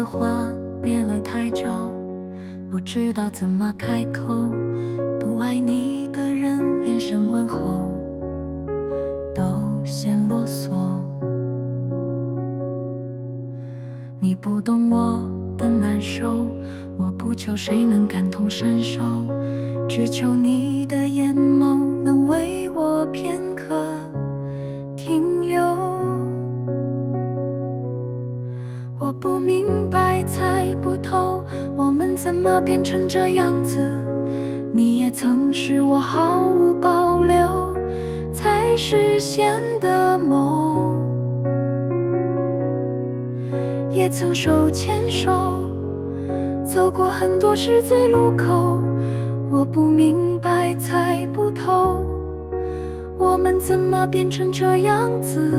话憋了太久，不知道怎么开口。不爱你的人连声问候都嫌啰嗦。你不懂我的难受，我不求谁能感同身受，只求你的眼眸能为我片刻停留。我不明白，猜不透，我们怎么变成这样子？你也曾是我毫无保留才实现的梦，也曾手牵手走过很多十字路口。我不明白，猜不透，我们怎么变成这样子？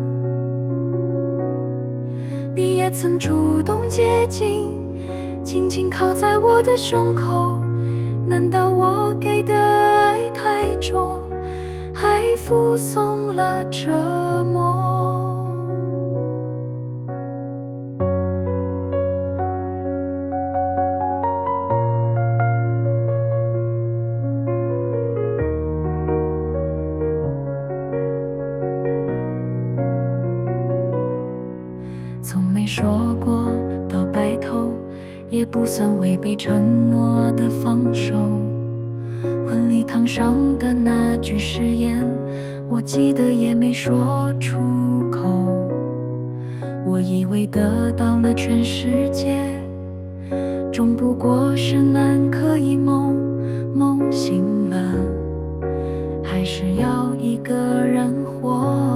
你也曾主动接近，紧紧靠在我的胸口。难道我给的爱太重，还附送了折磨？从没说过到白头，也不算违背承诺的放手。婚礼堂上的那句誓言，我记得也没说出口。我以为得到了全世界，终不过是南柯一梦，梦醒了，还是要一个人活。